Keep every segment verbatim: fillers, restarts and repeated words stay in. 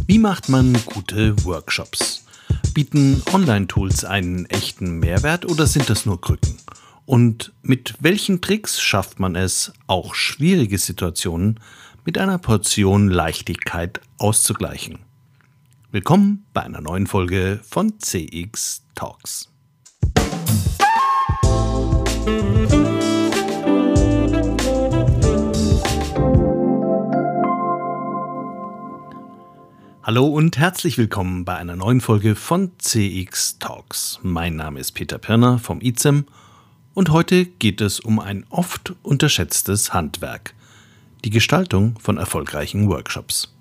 Wie macht man gute Workshops? Bieten Online-Tools einen echten Mehrwert oder sind das nur Krücken? Und mit welchen Tricks schafft man es, auch schwierige Situationen mit einer Portion Leichtigkeit auszugleichen? Willkommen bei einer neuen Folge von C X Talks. Hallo und herzlich willkommen bei einer neuen Folge von C X Talks. Mein Name ist Peter Pirner vom I Z E M und heute geht es um ein oft unterschätztes Handwerk: die Gestaltung von erfolgreichen Workshops.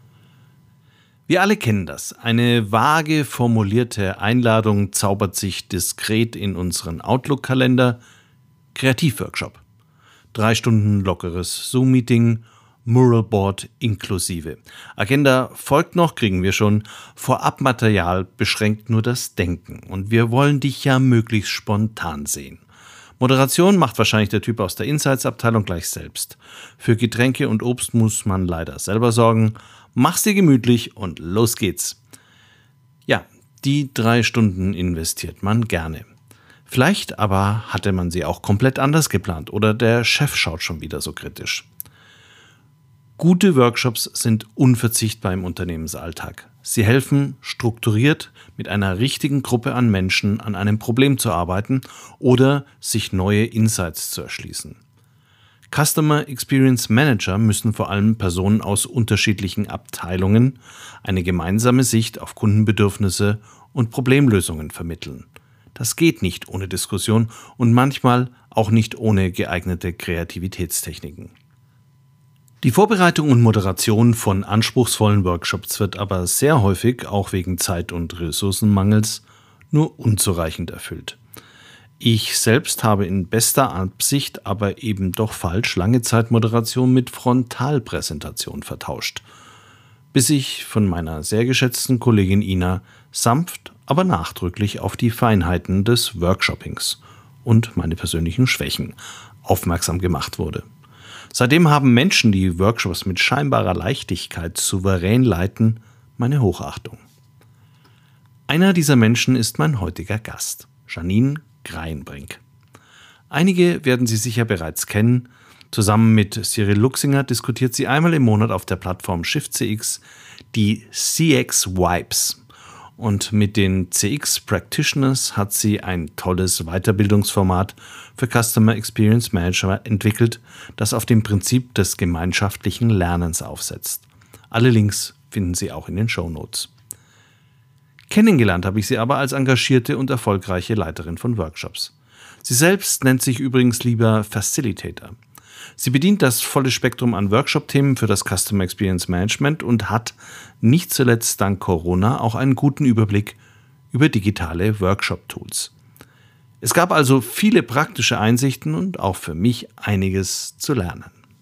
Wir alle kennen das. Eine vage formulierte Einladung zaubert sich diskret in unseren Outlook-Kalender. Kreativworkshop. Drei Stunden lockeres Zoom-Meeting, Muralboard inklusive. Agenda folgt noch, kriegen wir schon. Vorabmaterial beschränkt nur das Denken. Und wir wollen dich ja möglichst spontan sehen. Moderation macht wahrscheinlich der Typ aus der Insights-Abteilung gleich selbst. Für Getränke und Obst muss man leider selber sorgen. Mach's dir gemütlich und los geht's. Ja, die drei Stunden investiert man gerne. Vielleicht aber hatte man sie auch komplett anders geplant oder der Chef schaut schon wieder so kritisch. Gute Workshops sind unverzichtbar im Unternehmensalltag. Sie helfen, strukturiert mit einer richtigen Gruppe an Menschen an einem Problem zu arbeiten oder sich neue Insights zu erschließen. Customer Experience Manager müssen vor allem Personen aus unterschiedlichen Abteilungen eine gemeinsame Sicht auf Kundenbedürfnisse und Problemlösungen vermitteln. Das geht nicht ohne Diskussion und manchmal auch nicht ohne geeignete Kreativitätstechniken. Die Vorbereitung und Moderation von anspruchsvollen Workshops wird aber sehr häufig, auch wegen Zeit- und Ressourcenmangels, nur unzureichend erfüllt. Ich selbst habe in bester Absicht, aber eben doch falsch, lange Zeit Moderation mit Frontalpräsentation vertauscht, bis ich von meiner sehr geschätzten Kollegin Ina sanft, aber nachdrücklich auf die Feinheiten des Workshoppings und meine persönlichen Schwächen aufmerksam gemacht wurde. Seitdem haben Menschen, die Workshops mit scheinbarer Leichtigkeit souverän leiten, meine Hochachtung. Einer dieser Menschen ist mein heutiger Gast, Janine Greinbrink. Einige werden sie sicher bereits kennen. Zusammen mit Cyril Luxinger diskutiert sie einmal im Monat auf der Plattform ShiftCX die C X Vibes. Und mit den C X Practitioners hat sie ein tolles Weiterbildungsformat für Customer Experience Manager entwickelt, das auf dem Prinzip des gemeinschaftlichen Lernens aufsetzt. Alle Links finden Sie auch in den Shownotes. Kennengelernt habe ich sie aber als engagierte und erfolgreiche Leiterin von Workshops. Sie selbst nennt sich übrigens lieber Facilitator. Sie bedient das volle Spektrum an Workshop-Themen für das Customer Experience Management und hat nicht zuletzt dank Corona auch einen guten Überblick über digitale Workshop-Tools. Es gab also viele praktische Einsichten und auch für mich einiges zu lernen.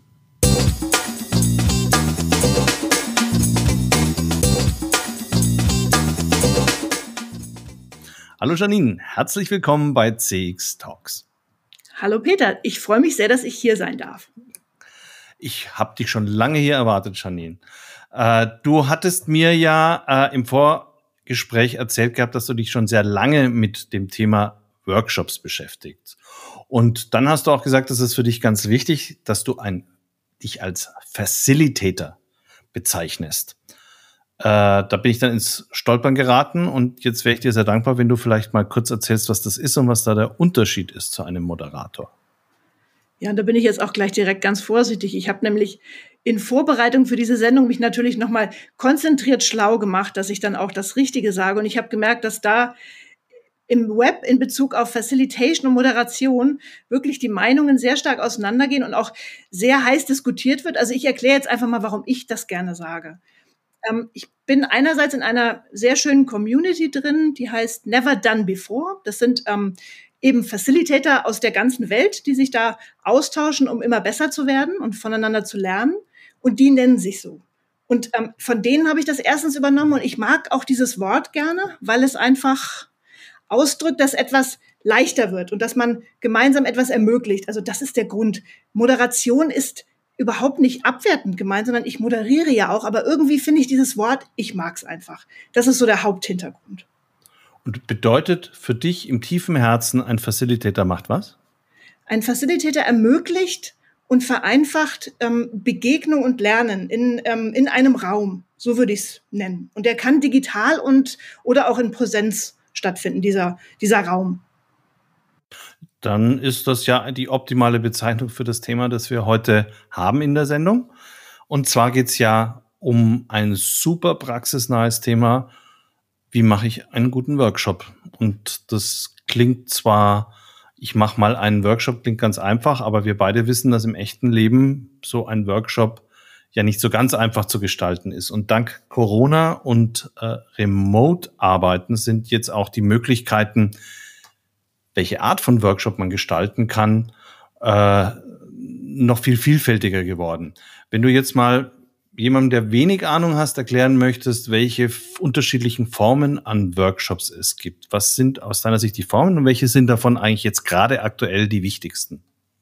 Hallo Janine, herzlich willkommen bei C X Talks. Hallo Peter, ich freue mich sehr, dass ich hier sein darf. Ich habe dich schon lange hier erwartet, Janine. Äh, du hattest mir ja äh, im Vorgespräch erzählt gehabt, dass du dich schon sehr lange mit dem Thema Workshops beschäftigst. Und dann hast du auch gesagt, das ist für dich ganz wichtig, dass du ein, dich als Facilitator bezeichnest. Äh, da bin ich dann ins Stolpern geraten und jetzt wäre ich dir sehr dankbar, wenn du vielleicht mal kurz erzählst, was das ist und was da der Unterschied ist zu einem Moderator. Ja, und da bin ich jetzt auch gleich direkt ganz vorsichtig. Ich habe nämlich in Vorbereitung für diese Sendung mich natürlich nochmal konzentriert schlau gemacht, dass ich dann auch das Richtige sage. Und ich habe gemerkt, dass da im Web in Bezug auf Facilitation und Moderation wirklich die Meinungen sehr stark auseinandergehen und auch sehr heiß diskutiert wird. Also ich erkläre jetzt einfach mal, warum ich das gerne sage. Ähm, ich bin einerseits in einer sehr schönen Community drin, die heißt Never Done Before. Das sind ähm, eben Facilitator aus der ganzen Welt, die sich da austauschen, um immer besser zu werden und voneinander zu lernen. Und die nennen sich so. Und ähm, von denen habe ich das erstens übernommen. Und ich mag auch dieses Wort gerne, weil es einfach ausdrückt, dass etwas leichter wird und dass man gemeinsam etwas ermöglicht. Also das ist der Grund. Moderation ist überhaupt nicht abwertend gemeint, sondern ich moderiere ja auch, aber irgendwie finde ich dieses Wort, ich mag's einfach. Das ist so der Haupthintergrund. Und bedeutet für dich im tiefen Herzen, ein Facilitator macht was? Ein Facilitator ermöglicht und vereinfacht ähm, Begegnung und Lernen in, ähm, in einem Raum. So würde ich es nennen. Und der kann digital und oder auch in Präsenz stattfinden, dieser, dieser Raum. Dann ist das ja die optimale Bezeichnung für das Thema, das wir heute haben in der Sendung. Und zwar geht es ja um ein super praxisnahes Thema. Wie mache ich einen guten Workshop? Und das klingt zwar, ich mache mal einen Workshop, klingt ganz einfach, aber wir beide wissen, dass im echten Leben so ein Workshop ja nicht so ganz einfach zu gestalten ist. Und dank Corona und äh, Remote-Arbeiten sind jetzt auch die Möglichkeiten, welche Art von Workshop man gestalten kann, äh, noch viel vielfältiger geworden. Wenn du jetzt mal jemandem, der wenig Ahnung hast, erklären möchtest, welche f- unterschiedlichen Formen an Workshops es gibt. Was sind aus deiner Sicht die Formen und welche sind davon eigentlich jetzt gerade aktuell die wichtigsten?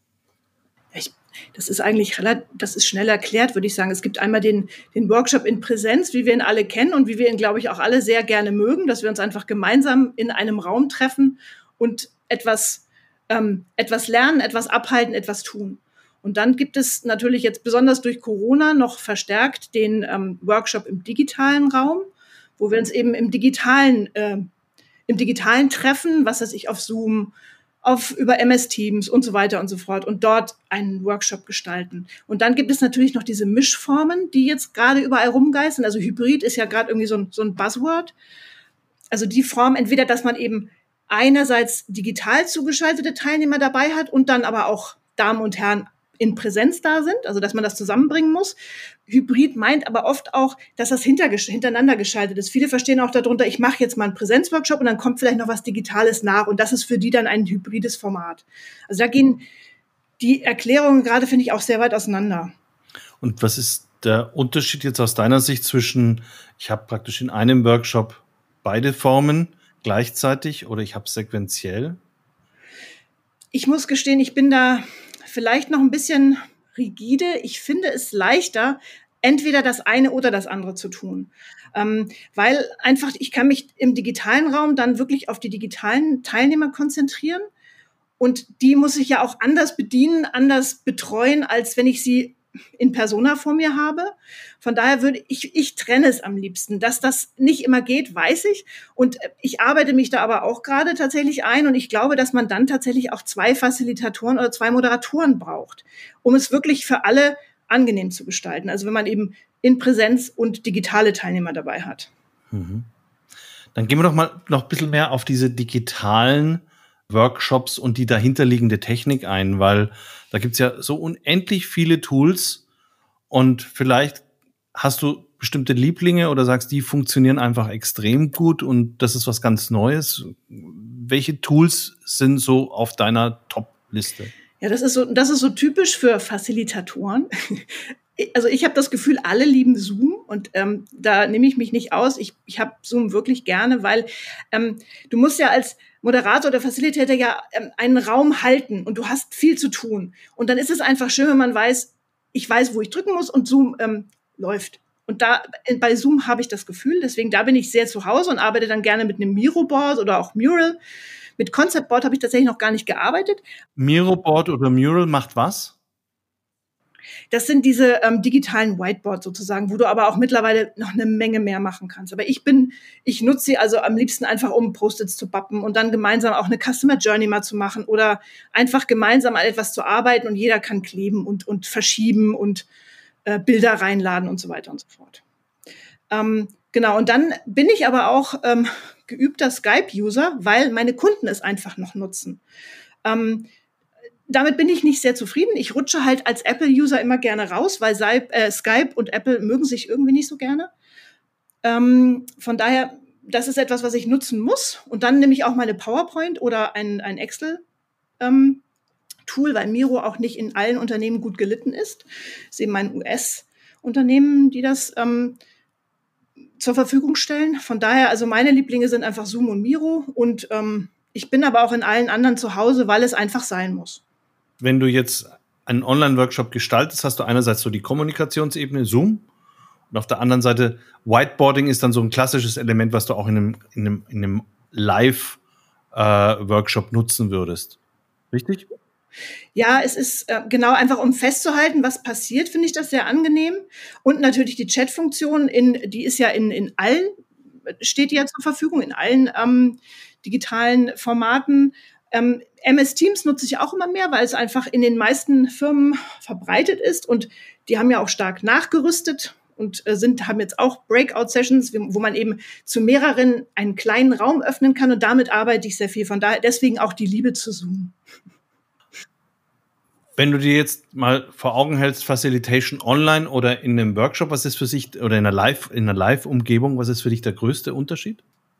Ich, das ist eigentlich relativ, das ist schnell erklärt, würde ich sagen. Es gibt einmal den, den Workshop in Präsenz, wie wir ihn alle kennen und wie wir ihn, glaube ich, auch alle sehr gerne mögen, dass wir uns einfach gemeinsam in einem Raum treffen und etwas, ähm, etwas lernen, etwas abhalten, etwas tun. Und dann gibt es natürlich jetzt besonders durch Corona noch verstärkt den ähm, Workshop im digitalen Raum, wo wir uns eben im digitalen, äh, im digitalen treffen, was weiß ich, auf Zoom, auf, über M S Teams und so weiter und so fort und dort einen Workshop gestalten. Und dann gibt es natürlich noch diese Mischformen, die jetzt gerade überall rumgeistern. Also Hybrid ist ja gerade irgendwie so ein, so ein Buzzword. Also die Form, entweder, dass man eben einerseits digital zugeschaltete Teilnehmer dabei hat und dann aber auch Damen und Herren in Präsenz da sind, also dass man das zusammenbringen muss. Hybrid meint aber oft auch, dass das hintergesch- hintereinander geschaltet ist. Viele verstehen auch darunter, ich mache jetzt mal einen Präsenzworkshop und dann kommt vielleicht noch was Digitales nach und das ist für die dann ein hybrides Format. Also da gehen die Erklärungen gerade, finde ich, auch sehr weit auseinander. Und was ist der Unterschied jetzt aus deiner Sicht zwischen, ich habe praktisch in einem Workshop beide Formen gleichzeitig oder ich habe sequenziell? Ich muss gestehen, ich bin da vielleicht noch ein bisschen rigide. Ich finde es leichter, entweder das eine oder das andere zu tun. Ähm, weil einfach, ich kann mich im digitalen Raum dann wirklich auf die digitalen Teilnehmer konzentrieren. Und die muss ich ja auch anders bedienen, anders betreuen, als wenn ich sie in Persona vor mir habe. Von daher würde ich, ich trenne es am liebsten. Dass das nicht immer geht, weiß ich. Und ich arbeite mich da aber auch gerade tatsächlich ein. Und ich glaube, dass man dann tatsächlich auch zwei Facilitatoren oder zwei Moderatoren braucht, um es wirklich für alle angenehm zu gestalten. Also wenn man eben in Präsenz und digitale Teilnehmer dabei hat. Mhm. Dann gehen wir doch mal noch ein bisschen mehr auf diese digitalen Workshops und die dahinterliegende Technik ein, weil da gibt's ja so unendlich viele Tools und vielleicht hast du bestimmte Lieblinge oder sagst, die funktionieren einfach extrem gut und das ist was ganz Neues. Welche Tools sind so auf deiner Top-Liste? Ja, das ist so, das ist so typisch für Facilitatoren. Also ich habe das Gefühl, alle lieben Zoom und ähm, da nehme ich mich nicht aus. Ich, ich habe Zoom wirklich gerne, weil ähm, du musst ja als Moderator oder Facilitator ja ähm, einen Raum halten und du hast viel zu tun. Und dann ist es einfach schön, wenn man weiß, ich weiß, wo ich drücken muss und Zoom ähm, läuft. Und da bei Zoom habe ich das Gefühl, deswegen da bin ich sehr zu Hause und arbeite dann gerne mit einem Miro-Board oder auch Mural. Mit Concept Board habe ich tatsächlich noch gar nicht gearbeitet. Miro-Board oder Mural macht was? Das sind diese ähm, digitalen Whiteboards sozusagen, wo du aber auch mittlerweile noch eine Menge mehr machen kannst. Aber ich bin, ich nutze sie also am liebsten einfach, um Post-its zu bappen und dann gemeinsam auch eine Customer Journey mal zu machen oder einfach gemeinsam an etwas zu arbeiten und jeder kann kleben und, und verschieben und äh, Bilder reinladen und so weiter und so fort. Ähm, genau, und dann bin ich aber auch ähm, geübter Skype-User, weil meine Kunden es einfach noch nutzen. Ähm, Damit bin ich nicht sehr zufrieden. Ich rutsche halt als Apple-User immer gerne raus, weil Skype und Apple mögen sich irgendwie nicht so gerne. Ähm, von daher, das ist etwas, was ich nutzen muss. Und dann nehme ich auch meine PowerPoint oder ein, ein Excel-Tool, weil Miro auch nicht in allen Unternehmen gut gelitten ist. Das ist eben ein U S-Unternehmen, die das ähm, zur Verfügung stellen. Von daher, also meine Lieblinge sind einfach Zoom und Miro. Und ähm, ich bin aber auch in allen anderen zu Hause, weil es einfach sein muss. Wenn du jetzt einen Online-Workshop gestaltest, hast du einerseits so die Kommunikationsebene, Zoom, und auf der anderen Seite Whiteboarding ist dann so ein klassisches Element, was du auch in einem, in einem, in einem Live-Workshop äh, nutzen würdest. Richtig? Ja, es ist äh, genau einfach, um festzuhalten, was passiert, finde ich das sehr angenehm. Und natürlich die Chat-Funktion, in, die ist ja in, in allen, steht die ja zur Verfügung, in allen ähm, digitalen Formaten. Ähm, M S Teams nutze ich auch immer mehr, weil es einfach in den meisten Firmen verbreitet ist. Und die haben ja auch stark nachgerüstet und äh, sind, haben jetzt auch Breakout-Sessions, wo man eben zu mehreren einen kleinen Raum öffnen kann. Und damit arbeite ich sehr viel. Von daher deswegen auch die Liebe zu Zoom. Wenn du dir jetzt mal vor Augen hältst, Facilitation online oder in einem Workshop, was ist für sich, oder in einer Live, in einer Live-Umgebung, was ist für dich der größte Unterschied?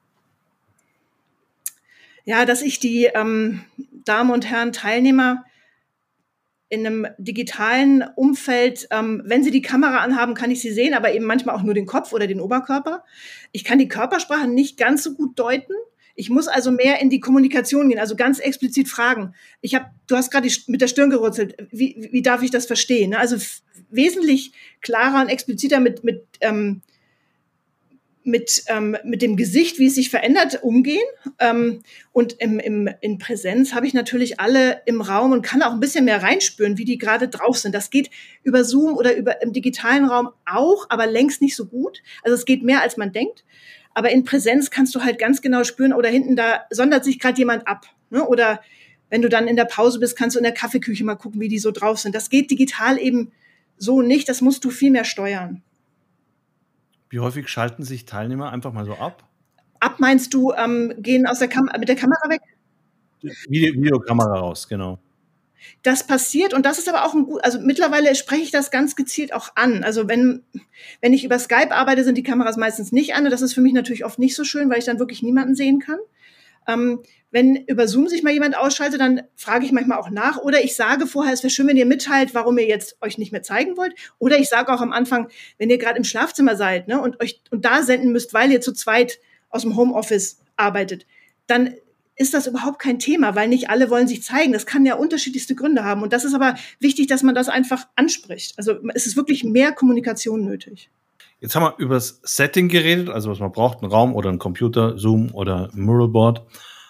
Ja, dass ich die ähm, Damen und Herren Teilnehmer in einem digitalen Umfeld, ähm, wenn sie die Kamera anhaben, kann ich sie sehen, aber eben manchmal auch nur den Kopf oder den Oberkörper. Ich kann die Körpersprache nicht ganz so gut deuten. Ich muss also mehr in die Kommunikation gehen, also ganz explizit fragen. Ich habe, du hast gerade mit der Stirn gerutzelt. Wie, wie darf ich das verstehen? Also f- wesentlich klarer und expliziter mit mit ähm, mit ähm, mit dem Gesicht, wie es sich verändert, umgehen. Ähm, und im, im in Präsenz habe ich natürlich alle im Raum und kann auch ein bisschen mehr reinspüren, wie die gerade drauf sind. Das geht über Zoom oder über im digitalen Raum auch, aber längst nicht so gut. Also es geht mehr, als man denkt. Aber in Präsenz kannst du halt ganz genau spüren, oder hinten da sondert sich gerade jemand ab. Ne? Oder wenn du dann in der Pause bist, kannst du in der Kaffeeküche mal gucken, wie die so drauf sind. Das geht digital eben so nicht. Das musst du viel mehr steuern. Wie häufig schalten sich Teilnehmer einfach mal so ab? Ab meinst du, ähm, gehen aus der Kam- mit der Kamera weg? Video, Videokamera raus, genau. Das passiert, und das ist aber auch ein gut, also mittlerweile spreche ich das ganz gezielt auch an. Also wenn, wenn ich über Skype arbeite, sind die Kameras meistens nicht an. Und das ist für mich natürlich oft nicht so schön, weil ich dann wirklich niemanden sehen kann. Ähm, wenn über Zoom sich mal jemand ausschaltet, dann frage ich manchmal auch nach. Oder ich sage vorher, es wäre schön, wenn ihr mitteilt, warum ihr jetzt euch nicht mehr zeigen wollt. Oder ich sage auch am Anfang, wenn ihr gerade im Schlafzimmer seid, ne, und euch und da senden müsst, weil ihr zu zweit aus dem Homeoffice arbeitet, dann ist das überhaupt kein Thema, weil nicht alle wollen sich zeigen. Das kann ja unterschiedlichste Gründe haben. Und das ist aber wichtig, dass man das einfach anspricht. Also es ist wirklich mehr Kommunikation nötig. Jetzt haben wir über das Setting geredet, also was man braucht, ein Raum oder ein Computer, Zoom oder ein Muralboard.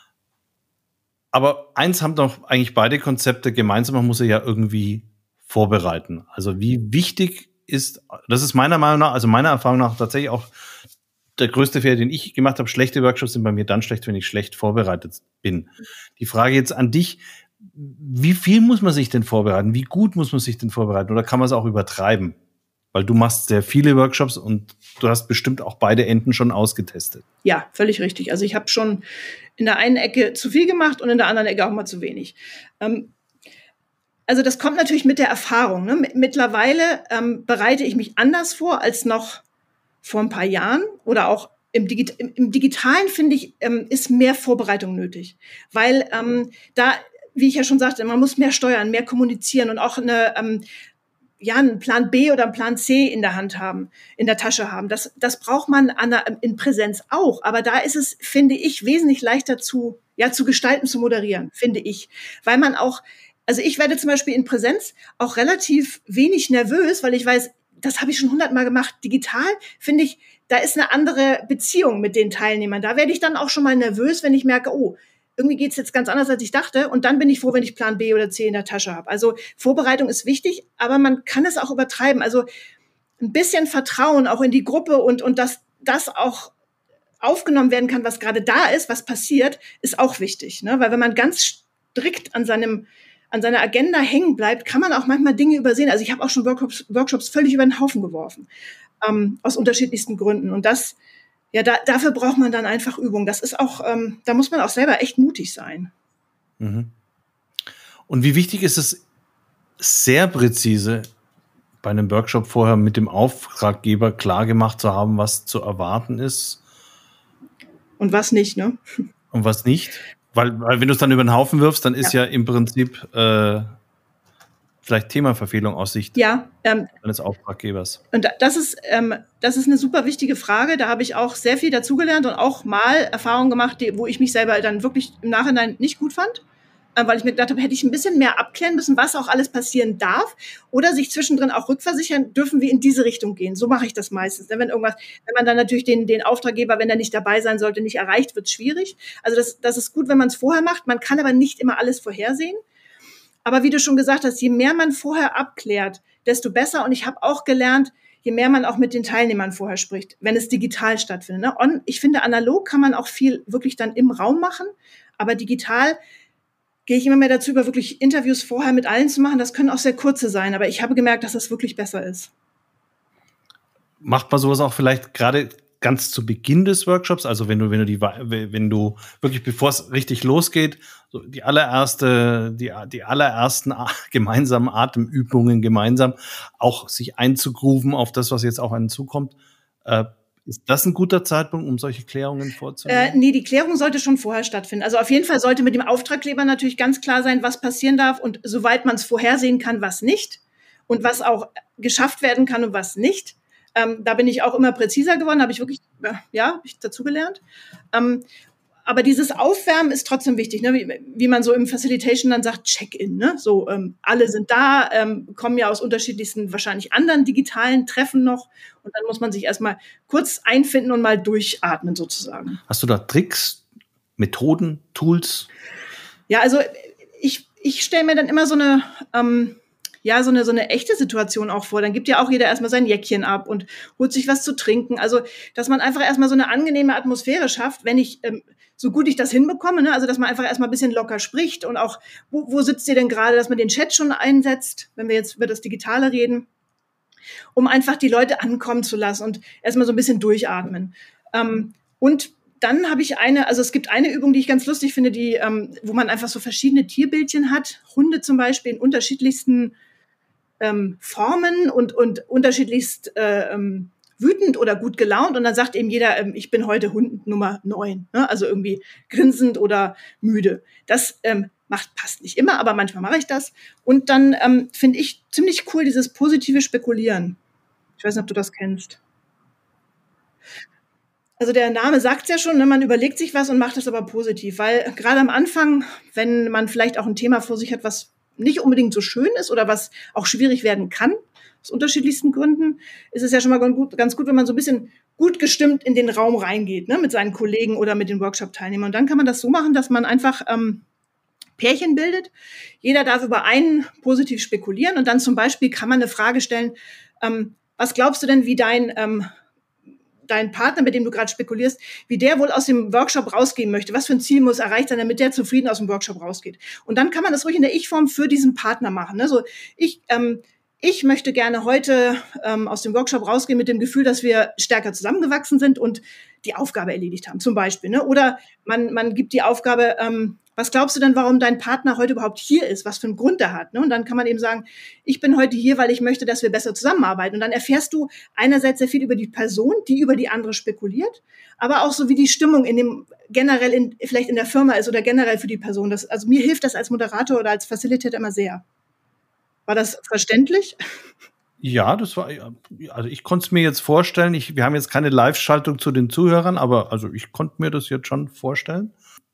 Aber eins haben doch eigentlich beide Konzepte gemeinsam, man muss sie ja irgendwie vorbereiten. Also wie wichtig ist, das ist meiner Meinung nach, also meiner Erfahrung nach tatsächlich auch der größte Fehler, den ich gemacht habe. Schlechte Workshops sind bei mir dann schlecht, wenn ich schlecht vorbereitet bin. Die Frage jetzt an dich, wie viel muss man sich denn vorbereiten? Wie gut muss man sich denn vorbereiten? Oder kann man es auch übertreiben? Weil du machst sehr viele Workshops und du hast bestimmt auch beide Enden schon ausgetestet. Ja, völlig richtig. Also ich habe schon in der einen Ecke zu viel gemacht und in der anderen Ecke auch mal zu wenig. Ähm, also das kommt natürlich mit der Erfahrung. Ne? Mittlerweile ähm, bereite ich mich anders vor als noch vor ein paar Jahren, oder auch im, Digi- im, im Digitalen, finde ich, ähm, ist mehr Vorbereitung nötig. Weil ähm, da, wie ich ja schon sagte, man muss mehr steuern, mehr kommunizieren und auch eine, ähm, ja, einen Plan B oder einen Plan C in der Hand haben, in der Tasche haben. Das, das braucht man an der, in Präsenz auch. Aber da ist es, finde ich, wesentlich leichter zu, ja, zu gestalten, zu moderieren, finde ich. Weil man auch, also ich werde zum Beispiel in Präsenz auch relativ wenig nervös, weil ich weiß, das habe ich schon hundertmal gemacht. Digital finde ich, da ist eine andere Beziehung mit den Teilnehmern. Da werde ich dann auch schon mal nervös, wenn ich merke, oh, irgendwie geht's jetzt ganz anders, als ich dachte. Und dann bin ich froh, wenn ich Plan B oder C in der Tasche habe. Also Vorbereitung ist wichtig, aber man kann es auch übertreiben. Also ein bisschen Vertrauen auch in die Gruppe und, und dass das auch aufgenommen werden kann, was gerade da ist, was passiert, ist auch wichtig. Ne? Weil wenn man ganz strikt an seinem an seiner Agenda hängen bleibt, kann man auch manchmal Dinge übersehen. Also ich habe auch schon Workshops, Workshops völlig über den Haufen geworfen, ähm, aus unterschiedlichsten Gründen. Und das, ja, da, dafür braucht man dann einfach Übung. Das ist auch, ähm, da muss man auch selber echt mutig sein. Mhm. Und wie wichtig ist es, sehr präzise bei einem Workshop vorher mit dem Auftraggeber klar gemacht zu haben, was zu erwarten ist? Und was nicht, ne? Und was nicht? Weil, weil wenn du es dann über den Haufen wirfst, dann ist ja, ja im Prinzip äh, vielleicht Themaverfehlung aus Sicht ja, ähm, eines Auftraggebers. Und das ist, ähm, das ist eine super wichtige Frage. Da habe ich auch sehr viel dazugelernt und auch mal Erfahrungen gemacht, die, wo ich mich selber dann wirklich im Nachhinein nicht gut fand. äh, weil ich mir gedacht habe, hätte ich ein bisschen mehr abklären müssen, was auch alles passieren darf oder sich zwischendrin auch rückversichern, dürfen wir in diese Richtung gehen. So mache ich das meistens. Wenn irgendwas, wenn man dann natürlich den, den Auftraggeber, wenn er nicht dabei sein sollte, nicht erreicht, wird es schwierig. Also das, das ist gut, wenn man es vorher macht. Man kann aber nicht immer alles vorhersehen. Aber wie du schon gesagt hast, je mehr man vorher abklärt, desto besser. Und ich habe auch gelernt, je mehr man auch mit den Teilnehmern vorher spricht, wenn es digital stattfindet. Ne? Und ich finde, analog kann man auch viel wirklich dann im Raum machen, aber digital gehe ich immer mehr dazu, über wirklich Interviews vorher mit allen zu machen. Das können auch sehr kurze sein, aber ich habe gemerkt, dass das wirklich besser ist. Macht man sowas auch vielleicht gerade ganz zu Beginn des Workshops, also wenn du, wenn du die, wenn du wirklich, bevor es richtig losgeht, so die allererste, die, die allerersten gemeinsamen Atemübungen gemeinsam auch sich einzugrooven auf das, was jetzt auf einen zukommt. Äh, ist das ein guter Zeitpunkt, um solche Klärungen vorzunehmen? Äh, nee, die Klärung sollte schon vorher stattfinden. Also auf jeden Fall sollte mit dem Auftraggeber natürlich ganz klar sein, was passieren darf und soweit man es vorhersehen kann, was nicht und was auch geschafft werden kann und was nicht. Ähm, da bin ich auch immer präziser geworden, habe ich wirklich, ja, habe ich dazugelernt. Ähm, aber dieses Aufwärmen ist trotzdem wichtig, ne? wie, wie man so im Facilitation dann sagt, Check-in. Ne? So, ähm, alle sind da, ähm, kommen ja aus unterschiedlichsten, wahrscheinlich anderen digitalen Treffen noch. Und dann muss man sich erstmal kurz einfinden und mal durchatmen sozusagen. Hast du da Tricks, Methoden, Tools? Ja, also ich, ich stelle mir dann immer so eine... Ähm, ja, so eine, so eine echte Situation auch vor. Dann gibt ja auch jeder erstmal sein Jäckchen ab und holt sich was zu trinken. Also, dass man einfach erstmal so eine angenehme Atmosphäre schafft, wenn ich, ähm, so gut ich das hinbekomme, ne? Also, dass man einfach erstmal ein bisschen locker spricht und auch, wo, wo sitzt ihr denn gerade, dass man den Chat schon einsetzt, wenn wir jetzt über das Digitale reden, um einfach die Leute ankommen zu lassen und erstmal so ein bisschen durchatmen. Ähm, und dann habe ich eine, also es gibt eine Übung, die ich ganz lustig finde, die, ähm, wo man einfach so verschiedene Tierbildchen hat. Hunde zum Beispiel in unterschiedlichsten Ähm, Formen und, und unterschiedlichst äh, ähm, wütend oder gut gelaunt. Und dann sagt eben jeder, ähm, ich bin heute Hund Nummer neun. Ne? Also irgendwie grinsend oder müde. Das ähm, macht, passt nicht immer, aber manchmal mache ich das. Und dann ähm, finde ich ziemlich cool dieses positive Spekulieren. Ich weiß nicht, ob du das kennst. Also der Name sagt es ja schon, ne? Man überlegt sich was und macht es aber positiv. Weil gerade am Anfang, wenn man vielleicht auch ein Thema vor sich hat, was nicht unbedingt so schön ist oder was auch schwierig werden kann, aus unterschiedlichsten Gründen, ist es ja schon mal ganz gut, ganz gut, wenn man so ein bisschen gut gestimmt in den Raum reingeht, ne, mit seinen Kollegen oder mit den Workshop-Teilnehmern. Und dann kann man das so machen, dass man einfach ähm, Pärchen bildet. Jeder darf über einen positiv spekulieren und dann zum Beispiel kann man eine Frage stellen, ähm, was glaubst du denn, wie dein ähm, dein Partner, mit dem du gerade spekulierst, wie der wohl aus dem Workshop rausgehen möchte, was für ein Ziel muss erreicht sein, damit der zufrieden aus dem Workshop rausgeht. Und dann kann man das ruhig in der Ich-Form für diesen Partner machen. Ne? So, ich, ähm, ich möchte gerne heute ähm, aus dem Workshop rausgehen mit dem Gefühl, dass wir stärker zusammengewachsen sind und die Aufgabe erledigt haben, zum Beispiel. Ne? Oder man, man gibt die Aufgabe, ähm, was glaubst du denn, warum dein Partner heute überhaupt hier ist, was für einen Grund er hat? Ne? Und dann kann man eben sagen, ich bin heute hier, weil ich möchte, dass wir besser zusammenarbeiten. Und dann erfährst du einerseits sehr viel über die Person, die über die andere spekuliert, aber auch so, wie die Stimmung in dem generell in, vielleicht in der Firma ist oder generell für die Person. Das, also mir hilft das als Moderator oder als Facilitator immer sehr. War das verständlich? Ja, das war, also ich konnte es mir jetzt vorstellen. Ich, wir haben jetzt keine Live-Schaltung zu den Zuhörern, aber also ich konnte mir das jetzt schon vorstellen.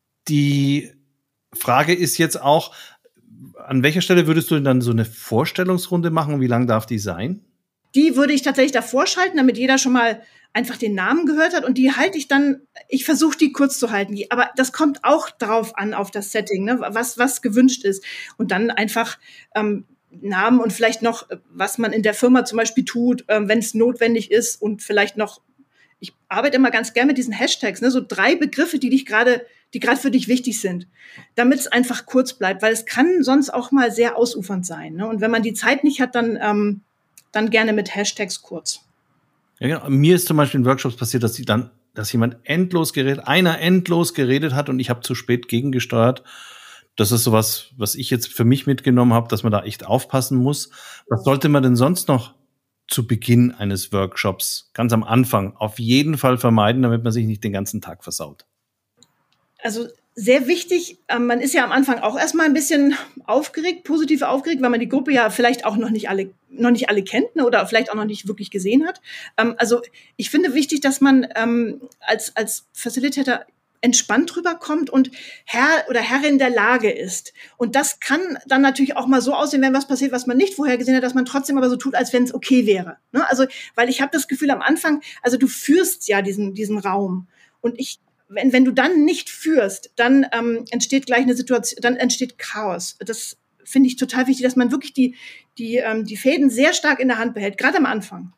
Die Frage ist jetzt auch, an welcher Stelle würdest du denn dann so eine Vorstellungsrunde machen? Wie lang darf die sein? Die würde ich tatsächlich davor schalten, damit jeder schon mal einfach den Namen gehört hat. Und die halte ich dann, ich versuche die kurz zu halten. Die, aber das kommt auch drauf an, auf das Setting, ne, was, was gewünscht ist. Und dann einfach ähm, Namen und vielleicht noch, was man in der Firma zum Beispiel tut, ähm, wenn es notwendig ist. Und vielleicht noch, ich arbeite immer ganz gern mit diesen Hashtags, ne, so drei Begriffe, die dich gerade die gerade für dich wichtig sind, damit es einfach kurz bleibt, weil es kann sonst auch mal sehr ausufernd sein. Ne? Und wenn man die Zeit nicht hat, dann, ähm, dann gerne mit Hashtags kurz. Ja, genau. Mir ist zum Beispiel in Workshops passiert, dass die dann, dass jemand endlos geredet, einer endlos geredet hat und ich habe zu spät gegengesteuert. Das ist sowas, was ich jetzt für mich mitgenommen habe, dass man da echt aufpassen muss. Was sollte man denn sonst noch zu Beginn eines Workshops, ganz am Anfang, auf jeden Fall vermeiden, damit man sich nicht den ganzen Tag versaut? Also sehr wichtig, ähm, man ist ja am Anfang auch erstmal ein bisschen aufgeregt, positiv aufgeregt, weil man die Gruppe ja vielleicht auch noch nicht alle, noch nicht alle kennt, ne, oder vielleicht auch noch nicht wirklich gesehen hat. Ähm, also ich finde wichtig, dass man ähm, als, als Facilitator entspannt rüberkommt und Herr oder Herrin der Lage ist. Und das kann dann natürlich auch mal so aussehen, wenn was passiert, was man nicht vorher gesehen hat, dass man trotzdem aber so tut, als wenn es okay wäre. Ne? Also, weil ich habe das Gefühl am Anfang, also du führst ja diesen, diesen Raum. Und ich, wenn, wenn du dann nicht führst, dann ähm, entsteht gleich eine Situation, dann entsteht Chaos. Das finde ich total wichtig, dass man wirklich die, die, ähm, die Fäden sehr stark in der Hand behält, gerade am Anfang.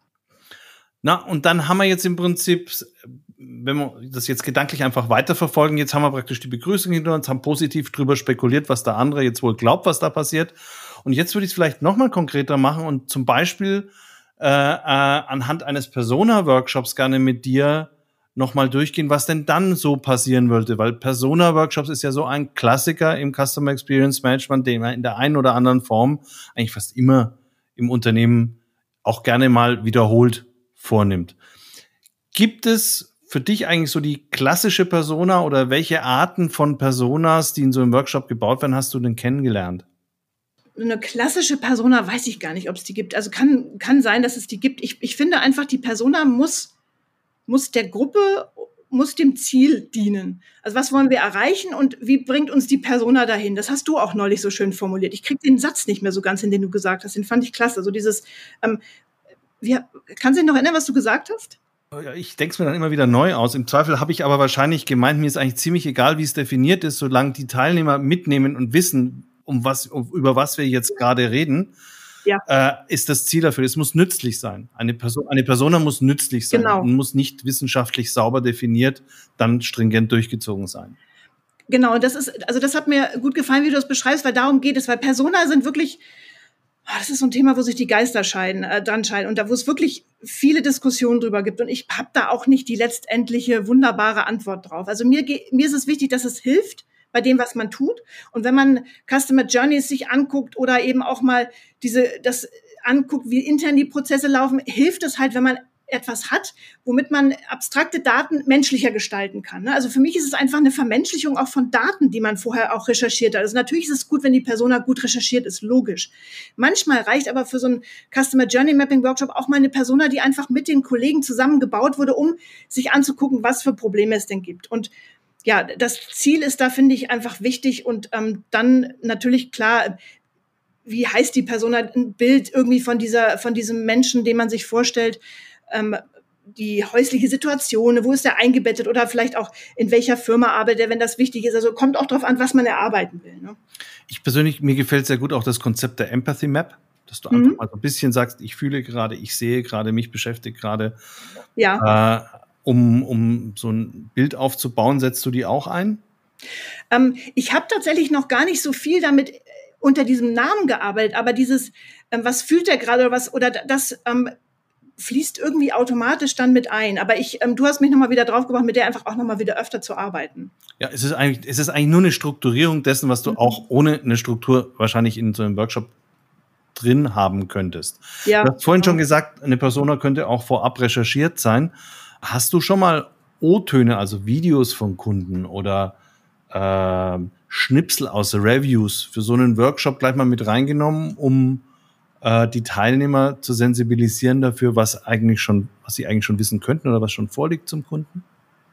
Na, und dann haben wir jetzt im Prinzip, wenn wir das jetzt gedanklich einfach weiterverfolgen, jetzt haben wir praktisch die Begrüßung hinter uns, haben positiv drüber spekuliert, was der andere jetzt wohl glaubt, was da passiert. Und jetzt würde ich es vielleicht nochmal konkreter machen und zum Beispiel äh, äh, anhand eines Persona-Workshops gerne mit dir nochmal durchgehen, was denn dann so passieren würde. Weil Persona-Workshops ist ja so ein Klassiker im Customer Experience Management, den man in der einen oder anderen Form eigentlich fast immer im Unternehmen auch gerne mal wiederholt vornimmt. Gibt es für dich eigentlich so die klassische Persona oder welche Arten von Personas, die in so einem Workshop gebaut werden, hast du denn kennengelernt? Eine klassische Persona weiß ich gar nicht, ob es die gibt. Also kann, kann sein, dass es die gibt. Ich, ich finde einfach, die Persona muss, muss der Gruppe, muss dem Ziel dienen. Also was wollen wir erreichen und wie bringt uns die Persona dahin? Das hast du auch neulich so schön formuliert. Ich kriege den Satz nicht mehr so ganz hin, den du gesagt hast. Den fand ich klasse. Also dieses, ähm, Wie, kannst du dich noch erinnern, was du gesagt hast? Ich denke es mir dann immer wieder neu aus. Im Zweifel habe ich aber wahrscheinlich gemeint, mir ist eigentlich ziemlich egal, wie es definiert ist, solange die Teilnehmer mitnehmen und wissen, um was, um, über was wir jetzt gerade reden, ja. äh, ist das Ziel dafür. Es muss nützlich sein. Eine Person, eine Persona muss nützlich sein genau. und muss nicht wissenschaftlich sauber definiert, dann stringent durchgezogen sein. Genau, das ist, also das hat mir gut gefallen, wie du das beschreibst, weil darum geht es, weil Persona sind wirklich, das ist so ein Thema, wo sich die Geister scheiden, äh, dran scheiden und da, wo es wirklich viele Diskussionen drüber gibt. Und ich habe da auch nicht die letztendliche wunderbare Antwort drauf. Also mir, mir ist es wichtig, dass es hilft bei dem, was man tut. Und wenn man Customer Journeys sich anguckt oder eben auch mal diese, das anguckt, wie intern die Prozesse laufen, hilft es halt, wenn man etwas hat, womit man abstrakte Daten menschlicher gestalten kann. Also für mich ist es einfach eine Vermenschlichung auch von Daten, die man vorher auch recherchiert hat. Also natürlich ist es gut, wenn die Persona gut recherchiert ist, logisch. Manchmal reicht aber für so einen Customer Journey Mapping Workshop auch mal eine Persona, die einfach mit den Kollegen zusammen gebaut wurde, um sich anzugucken, was für Probleme es denn gibt. Und ja, das Ziel ist da, finde ich, einfach wichtig und ähm, dann natürlich klar, wie heißt die Persona, ein Bild irgendwie von dieser, von diesem Menschen, den man sich vorstellt, ähm, die häusliche Situation, wo ist er eingebettet oder vielleicht auch in welcher Firma arbeitet er, wenn das wichtig ist. Also kommt auch darauf an, was man erarbeiten will. Ne? Ich persönlich, mir gefällt sehr gut auch das Konzept der Empathy Map, dass du mhm. einfach mal so ein bisschen sagst, ich fühle gerade, ich sehe gerade, mich beschäftigt gerade. Ja. Äh, um, um so ein Bild aufzubauen, setzt du die auch ein? Ähm, ich habe tatsächlich noch gar nicht so viel damit unter diesem Namen gearbeitet, aber dieses, ähm, was fühlt er gerade oder was, oder das ähm, fließt irgendwie automatisch dann mit ein. Aber ich, ähm, du hast mich nochmal wieder draufgebracht, mit der einfach auch nochmal wieder öfter zu arbeiten. Ja, es ist eigentlich, es ist eigentlich nur eine Strukturierung dessen, was du mhm. auch ohne eine Struktur wahrscheinlich in so einem Workshop drin haben könntest. Ja. Du hast vorhin schon gesagt, eine Persona könnte auch vorab recherchiert sein. Hast du schon mal O-Töne, also Videos von Kunden oder äh, Schnipsel aus Reviews für so einen Workshop gleich mal mit reingenommen, um äh, die Teilnehmer zu sensibilisieren dafür, was eigentlich schon, was sie eigentlich schon wissen könnten oder was schon vorliegt zum Kunden?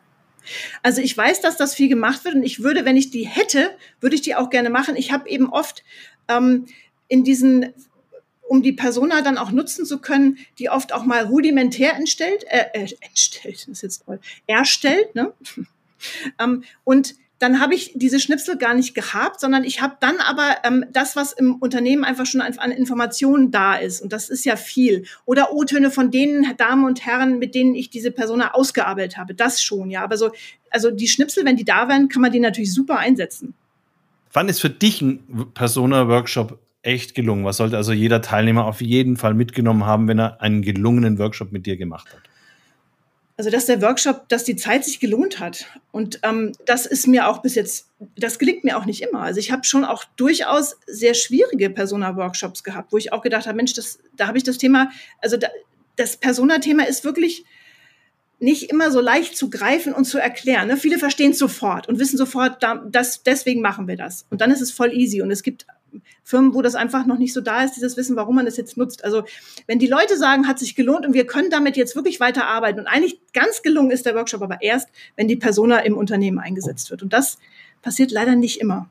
Also ich weiß, dass das viel gemacht wird und ich würde, wenn ich die hätte, würde ich die auch gerne machen. Ich habe eben oft ähm, in diesen, um die Persona dann auch nutzen zu können, die oft auch mal rudimentär entstellt, äh, äh, entstellt, das ist jetzt toll, erstellt, ne? ähm, und dann habe ich diese Schnipsel gar nicht gehabt, sondern ich habe dann aber ähm, das, was im Unternehmen einfach schon an, an Informationen da ist. Und das ist ja viel. Oder O-Töne von den Damen und Herren, mit denen ich diese Persona ausgearbeitet habe. Das schon, ja. Aber so, also die Schnipsel, wenn die da wären, kann man die natürlich super einsetzen. Wann ist für dich ein Persona-Workshop echt gelungen? Was sollte also jeder Teilnehmer auf jeden Fall mitgenommen haben, wenn er einen gelungenen Workshop mit dir gemacht hat? Also, dass der Workshop, dass die Zeit sich gelohnt hat. Und ähm, das ist mir auch bis jetzt, das gelingt mir auch nicht immer. Also ich habe schon auch durchaus sehr schwierige Persona-Workshops gehabt, wo ich auch gedacht habe, Mensch, das, da habe ich das Thema, also da, das Persona-Thema ist wirklich nicht immer so leicht zu greifen und zu erklären. Ne? Viele verstehen es sofort und wissen sofort, da, das, deswegen machen wir das. Und dann ist es voll easy. Und es gibt Firmen, wo das einfach noch nicht so da ist, dieses Wissen, warum man das jetzt nutzt. Also wenn die Leute sagen, hat sich gelohnt und wir können damit jetzt wirklich weiterarbeiten und eigentlich ganz gelungen ist der Workshop aber erst, wenn die Persona im Unternehmen eingesetzt wird. Und das passiert leider nicht immer.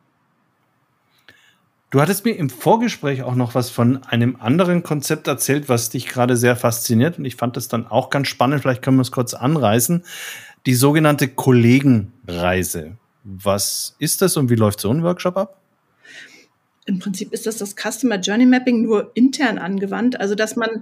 Du hattest mir im Vorgespräch auch noch was von einem anderen Konzept erzählt, was dich gerade sehr fasziniert. Und ich fand das dann auch ganz spannend. Vielleicht können wir es kurz anreißen. Die sogenannte Kollegenreise. Was ist das und wie läuft so ein Workshop ab? Im Prinzip ist das das Customer Journey Mapping nur intern angewandt. Also dass man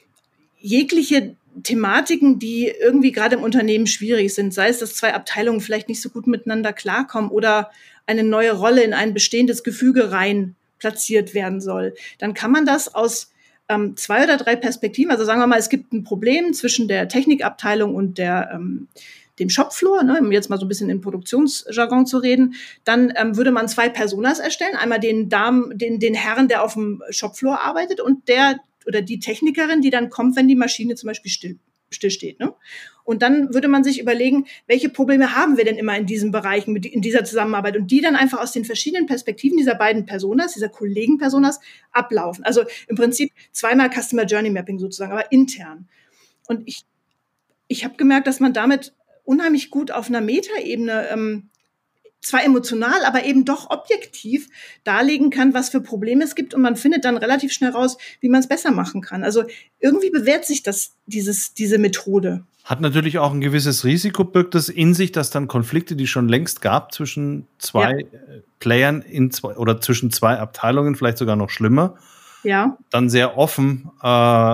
jegliche Thematiken, die irgendwie gerade im Unternehmen schwierig sind, sei es, dass zwei Abteilungen vielleicht nicht so gut miteinander klarkommen oder eine neue Rolle in ein bestehendes Gefüge rein platziert werden soll, dann kann man das aus ähm, zwei oder drei Perspektiven, also sagen wir mal, es gibt ein Problem zwischen der Technikabteilung und der ähm, dem Shopfloor, ne, um jetzt mal so ein bisschen in Produktionsjargon zu reden, dann ähm, würde man zwei Personas erstellen, einmal den Damen, den, den Herrn, der auf dem Shopfloor arbeitet und der oder die Technikerin, die dann kommt, wenn die Maschine zum Beispiel still, still steht. Ne? Und dann würde man sich überlegen, welche Probleme haben wir denn immer in diesen Bereichen, mit, in dieser Zusammenarbeit und die dann einfach aus den verschiedenen Perspektiven dieser beiden Personas, dieser Kollegen-Personas ablaufen. Also im Prinzip zweimal Customer Journey Mapping sozusagen, aber intern. Und ich, ich habe gemerkt, dass man damit unheimlich gut auf einer Metaebene ähm, zwar emotional, aber eben doch objektiv darlegen kann, was für Probleme es gibt und man findet dann relativ schnell raus, wie man es besser machen kann. Also irgendwie bewährt sich das, dieses, diese Methode. Hat natürlich auch ein gewisses Risiko, birgt es in sich, dass dann Konflikte, die schon längst gab zwischen zwei ja. Playern in zwei, oder zwischen zwei Abteilungen, vielleicht sogar noch schlimmer, ja. dann sehr offen äh,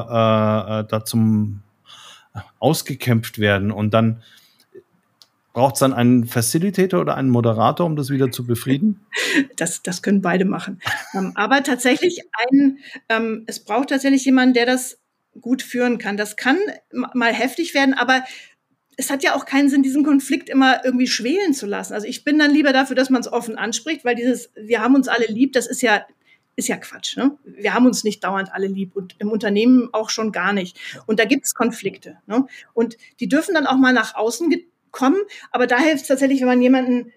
äh, da zum ausgekämpft werden und dann braucht es dann einen Facilitator oder einen Moderator, um das wieder zu befrieden? Das, das können beide machen. ähm, aber tatsächlich, ein, ähm, es braucht tatsächlich jemanden, der das gut führen kann. Das kann mal heftig werden, aber es hat ja auch keinen Sinn, diesen Konflikt immer irgendwie schwelen zu lassen. Also ich bin dann lieber dafür, dass man es offen anspricht, weil dieses, wir haben uns alle lieb, das ist ja ist ja Quatsch. Ne? Wir haben uns nicht dauernd alle lieb und im Unternehmen auch schon gar nicht. Und da gibt es Konflikte. Ne? Und die dürfen dann auch mal nach außen kommen, aber da hilft es tatsächlich, wenn man jemanden,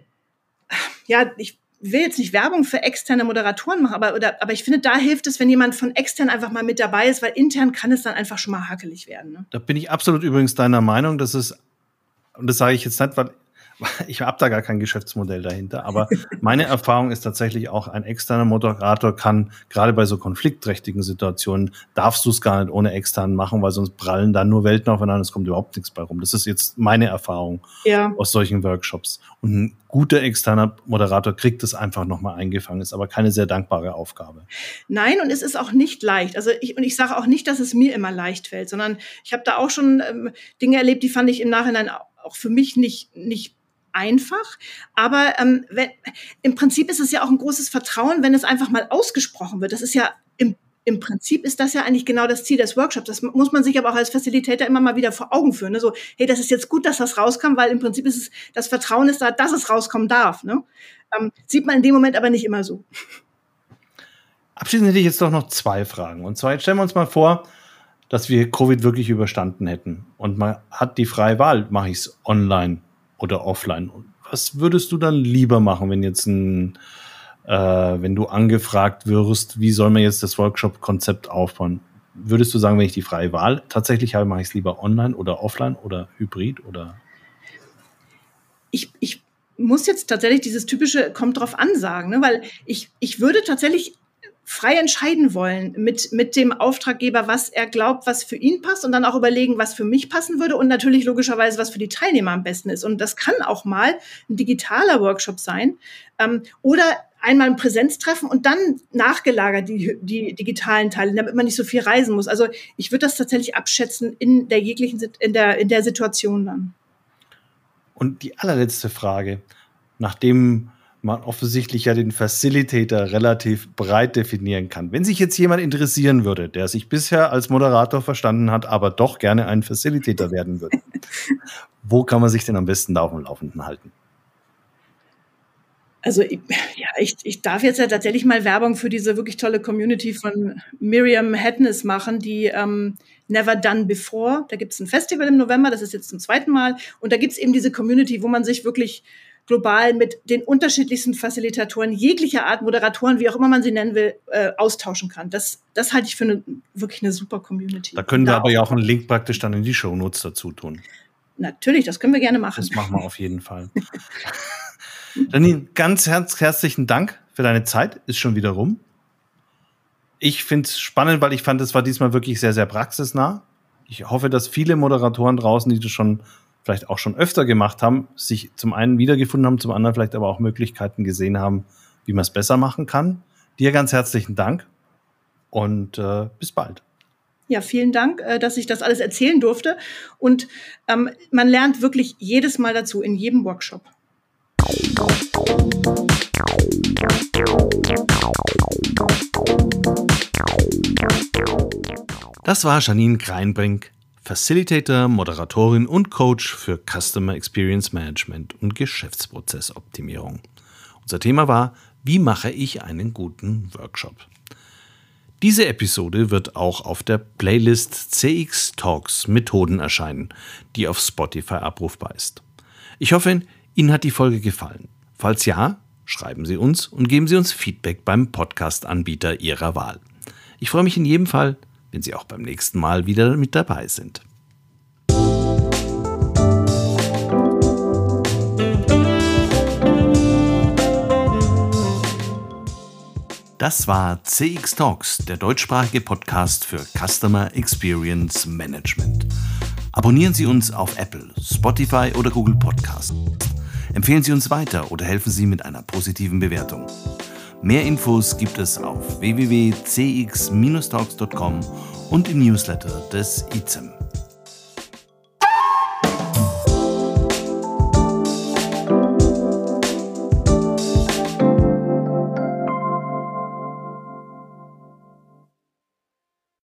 ja, ich will jetzt nicht Werbung für externe Moderatoren machen, aber, oder, aber ich finde, da hilft es, wenn jemand von extern einfach mal mit dabei ist, weil intern kann es dann einfach schon mal hakelig werden. Ne? Da bin ich absolut übrigens deiner Meinung, dass es, und das sage ich jetzt nicht, weil ich habe da gar kein Geschäftsmodell dahinter, aber meine Erfahrung ist tatsächlich auch, ein externer Moderator kann, gerade bei so konfliktträchtigen Situationen, darfst du es gar nicht ohne externen machen, weil sonst prallen da nur Welten aufeinander, es kommt überhaupt nichts bei rum. Das ist jetzt meine Erfahrung ja. aus solchen Workshops. Und ein guter externer Moderator kriegt das einfach nochmal eingefangen, ist aber keine sehr dankbare Aufgabe. Nein, und es ist auch nicht leicht. Also ich, und ich sage auch nicht, dass es mir immer leicht fällt, sondern ich habe da auch schon ähm, Dinge erlebt, die fand ich im Nachhinein auch für mich nicht, nicht einfach, aber ähm, wenn, im Prinzip ist es ja auch ein großes Vertrauen, wenn es einfach mal ausgesprochen wird. Das ist ja im, im Prinzip ist das ja eigentlich genau das Ziel des Workshops. Das muss man sich aber auch als Facilitator immer mal wieder vor Augen führen. Ne? So, hey, das ist jetzt gut, dass das rauskam, weil im Prinzip ist es, das Vertrauen ist da, dass es rauskommen darf. Ne? Ähm, sieht man in dem Moment aber nicht immer so. Abschließend hätte ich jetzt doch noch zwei Fragen. Und zwar, jetzt stellen wir uns mal vor, dass wir Covid wirklich überstanden hätten und man hat die freie Wahl, mache ich es online oder offline. Was würdest du dann lieber machen, wenn jetzt ein, äh, wenn du angefragt wirst, wie soll man jetzt das Workshop-Konzept aufbauen? Würdest du sagen, wenn ich die freie Wahl tatsächlich habe, mache ich es lieber online oder offline oder hybrid oder? Ich, ich muss jetzt tatsächlich dieses typische kommt drauf an sagen, ne? Weil ich, ich würde tatsächlich frei entscheiden wollen mit, mit dem Auftraggeber, was er glaubt, was für ihn passt und dann auch überlegen, was für mich passen würde und natürlich logischerweise, was für die Teilnehmer am besten ist. Und das kann auch mal ein digitaler Workshop sein ähm, oder einmal ein Präsenztreffen und dann nachgelagert die, die digitalen Teile, damit man nicht so viel reisen muss. Also ich würde das tatsächlich abschätzen in der jeglichen, in der, in der Situation dann. Und die allerletzte Frage, nachdem man offensichtlich ja den Facilitator relativ breit definieren kann. Wenn sich jetzt jemand interessieren würde, der sich bisher als Moderator verstanden hat, aber doch gerne ein Facilitator werden würde, wo kann man sich denn am besten da auf dem Laufenden halten? Also ich, ja, ich, ich darf jetzt ja tatsächlich mal Werbung für diese wirklich tolle Community von Miriam Hadness machen, die ähm, Never Done Before. Da gibt es ein Festival im November, das ist jetzt zum zweiten Mal. Und da gibt es eben diese Community, wo man sich wirklich global mit den unterschiedlichsten Facilitatoren jeglicher Art, Moderatoren, wie auch immer man sie nennen will, äh, austauschen kann. Das, das halte ich für eine, wirklich eine super Community. Da können wir aber ja auch einen Link praktisch dann in die Shownotes dazu tun. Natürlich, das können wir gerne machen. Das machen wir auf jeden Fall. Janine, ganz herz, herzlichen Dank für deine Zeit. Ist schon wieder rum. Ich finde es spannend, weil ich fand, es war diesmal wirklich sehr, sehr praxisnah. Ich hoffe, dass viele Moderatoren draußen, die das schon vielleicht auch schon öfter gemacht haben, sich zum einen wiedergefunden haben, zum anderen vielleicht aber auch Möglichkeiten gesehen haben, wie man es besser machen kann. Dir ganz herzlichen Dank und äh, bis bald. Ja, vielen Dank, äh, dass ich das alles erzählen durfte. Und ähm, man lernt wirklich jedes Mal dazu, in jedem Workshop. Das war Janine Kreinbrink, Facilitator, Moderatorin und Coach für Customer Experience Management und Geschäftsprozessoptimierung. Unser Thema war, wie mache ich einen guten Workshop? Diese Episode wird auch auf der Playlist C X Talks Methoden erscheinen, die auf Spotify abrufbar ist. Ich hoffe, Ihnen hat die Folge gefallen. Falls ja, schreiben Sie uns und geben Sie uns Feedback beim Podcast-Anbieter Ihrer Wahl. Ich freue mich in jedem Fall, wenn Sie auch beim nächsten Mal wieder mit dabei sind. Das war C X Talks, der deutschsprachige Podcast für Customer Experience Management. Abonnieren Sie uns auf Apple, Spotify oder Google Podcast. Empfehlen Sie uns weiter oder helfen Sie mit einer positiven Bewertung. Mehr Infos gibt es auf w w w punkt c x Bindestrich talks punkt com und im Newsletter des I Z E M.